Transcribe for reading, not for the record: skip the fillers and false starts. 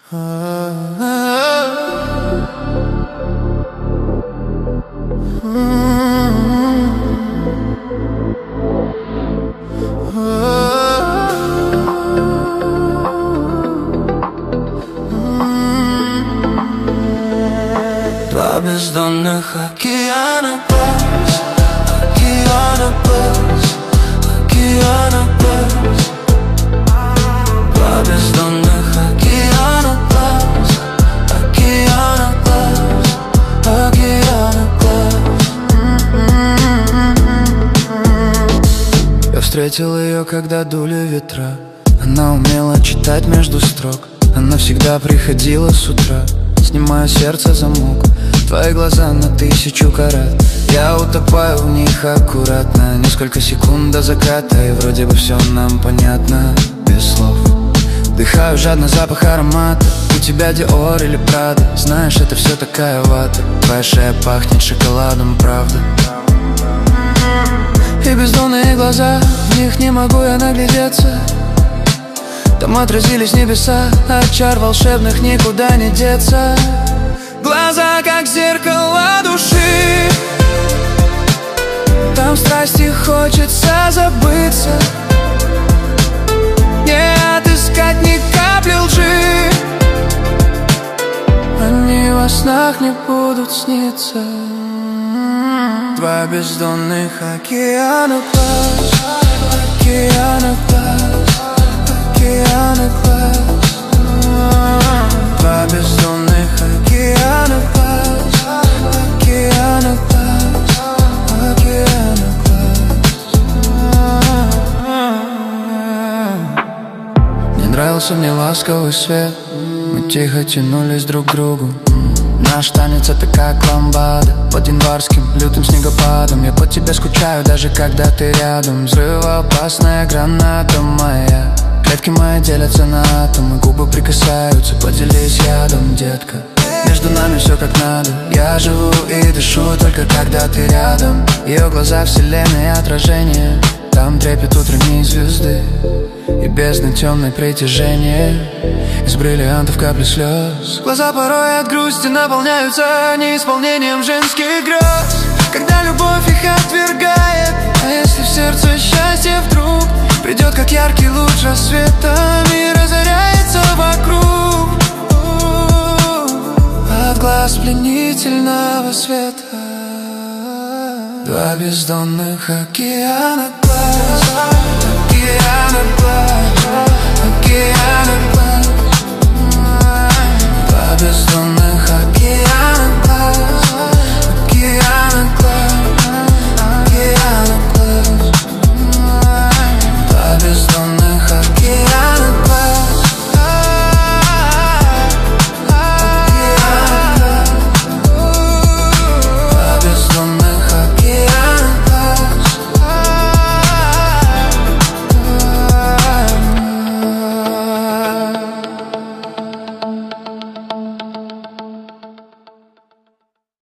Два бездонных океана глаз, океана глаз, океана глаз. Два бездонных океана глаз, океана глаз, океана глаз. Я встретил ее, когда дули ветра. Она умела читать между строк. Она всегда приходила с утра. Снимаю сердце замок. Твои глаза на 1000 карат. Я утопаю в них аккуратно. Несколько секунд до заката, и вроде бы все нам понятно без слов. Вдыхаю жадно запах аромата. У тебя Диор или Прада. Знаешь, это все такая вата. Твоя шея пахнет шоколадом, правда. И бездонные глаза, в них не могу я наглядеться. Там отразились небеса, от чар волшебных никуда не деться. Глаза, как зеркало души. Там страсти хочется забыться. Не отыскать ни капли лжи. Они во снах не будут сниться. Два бездонных океана глаз, океана глаз, океана глаз. Два бездонных океана глаз, океана глаз, океана глаз. Мне нравился мне ласковый свет. Мы тихо тянулись друг к другу. Наш танец это как ламбада под январским лютым снегопадом. Я по тебе скучаю, даже когда ты рядом. Взрывоопасная граната моя. Клетки мои делятся на атомы. Губы прикасаются, поделись ядом, детка. Между нами все как надо. Я живу и дышу только когда ты рядом. Ее глаза вселенной отражение. Там трепет утренней звезды и бездны темное притяжение. Из бриллиантов капли слез. Глаза порой от грусти наполняются неисполнением женских грез. Когда любовь их отвергает. А если в сердце счастье вдруг придет, как яркий луч рассвета, мир озаряется вокруг от глаз пленительного света. Два бездонных океана глаз, океана глаз, океана глаз.